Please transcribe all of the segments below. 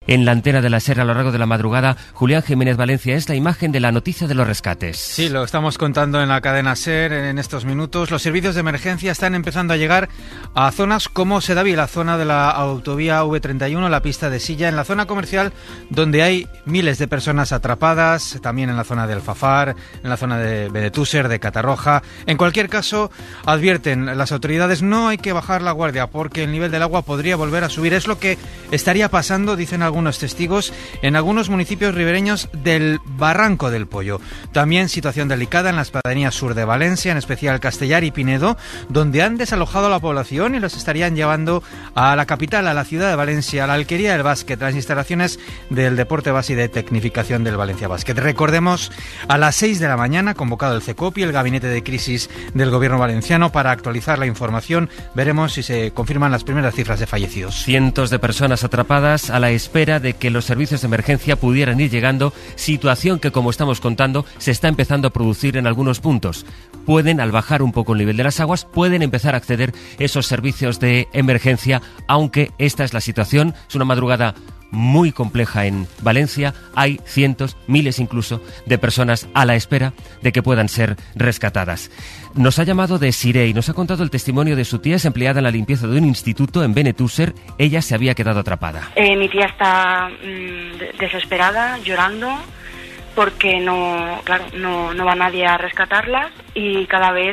en la antena de la SER a lo largo de la madrugada. Julián Jiménez Valencia, es la imagen de la noticia de los rescates. Sí, lo estamos contando en la cadena SER en estos minutos. Los servicios de emergencia están empezando a llegar a zonas como Sedaví, la zona de la autovía V31, la pista de Silla, en la zona comercial donde hay miles de personas atrapadas, también en la zona de Alfafar, en la zona de Benetúser, de Catarroja. En cualquier caso, advierten las autoridades, no hay que bajar la guardia porque el nivel del agua podría volver a subir. Es lo que estaría pasando, dicen algunos testigos, en algunos municipios ribereños del Barranco del Pollo. También situación delicada en las pedanías sur de Valencia, en especial Castellar y Pinedo, donde han desalojado a la población y los estarían llevando a la capital, a la ciudad de Valencia, a la Alquería del Básquet, a las instalaciones del Deporte Base y de Tecnificación del Valencia Básquet. Recordemos, a las 6 de la mañana, convocado el CECOPI, el Gabinete de Crisis del Gobierno valenciano, para actualizar la información. Veremos si se confirman las primeras cifras de fallecidos. Cientos de personas atrapadas a la espera de que los servicios de emergencia pudieran ir llegando, situación que, como estamos contando, se está empezando a producir en algunos puntos. Pueden, al bajar un poco el nivel de las aguas, pueden empezar a acceder esos servicios de emergencia, aunque esta es la situación. Es una madrugada muy compleja en Valencia. Hay cientos, miles incluso, de personas a la espera de que puedan ser rescatadas. Nos ha llamado de Siré y nos ha contado el testimonio de su tía. Es empleada en la limpieza de un instituto en Benetúser. Ella se había quedado atrapada. Mi tía está desesperada, llorando, porque no va nadie a rescatarlas y cada vez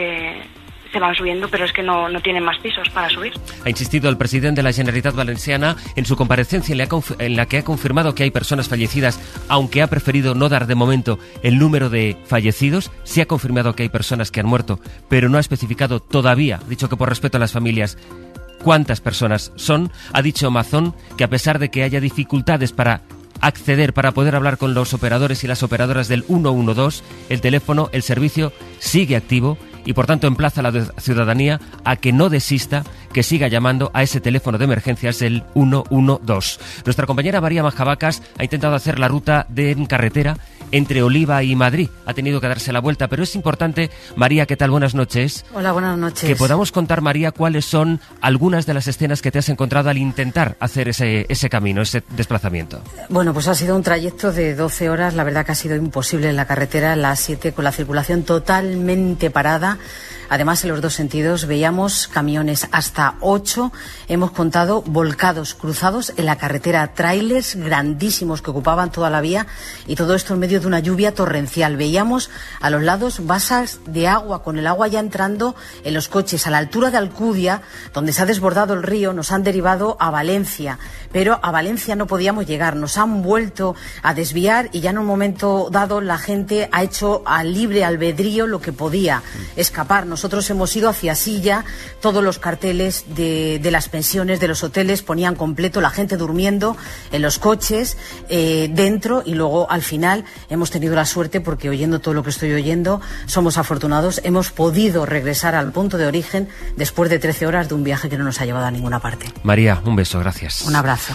se van subiendo, pero es que no tienen más pisos para subir. Ha insistido el presidente de la Generalitat Valenciana en su comparecencia en la que ha confirmado que hay personas fallecidas, aunque ha preferido no dar de momento el número de fallecidos. Sí ha confirmado que hay personas que han muerto, pero no ha especificado todavía, ha dicho que por respeto a las familias, cuántas personas son. Ha dicho Mazón que a pesar de que haya dificultades para acceder, para poder hablar con los operadores y las operadoras del 112, el teléfono, el servicio sigue activo y por tanto emplaza a la ciudadanía a que no desista, que siga llamando a ese teléfono de emergencias del 112. Nuestra compañera María Majavacas ha intentado hacer la ruta en carretera entre Oliva y Madrid. Ha tenido que darse la vuelta, pero es importante, María, ¿qué tal? Buenas noches. Hola, buenas noches. Que podamos contar, María, cuáles son algunas de las escenas que te has encontrado al intentar hacer ese camino, ese desplazamiento. Bueno, pues ha sido un trayecto de 12 horas. La verdad que ha sido imposible en la carretera, las 7, con la circulación totalmente parada. Además, en los dos sentidos veíamos camiones hasta 8, hemos contado, volcados, cruzados en la carretera, tráilers grandísimos que ocupaban toda la vía, y todo esto en medio de una lluvia torrencial. Veíamos a los lados basas de agua, con el agua ya entrando en los coches. A la altura de Alcudia, donde se ha desbordado el río, nos han derivado a Valencia, pero a Valencia no podíamos llegar, nos han vuelto a desviar y ya en un momento dado la gente ha hecho a libre albedrío lo que podía escapar. Nosotros hemos ido hacia Silla, todos los carteles de las pensiones, de los hoteles, ponían completo, la gente durmiendo en los coches, dentro, y luego al final hemos tenido la suerte, porque oyendo todo lo que estoy oyendo, somos afortunados, hemos podido regresar al punto de origen después de 13 horas de un viaje que no nos ha llevado a ninguna parte. María, un beso, gracias. Un abrazo.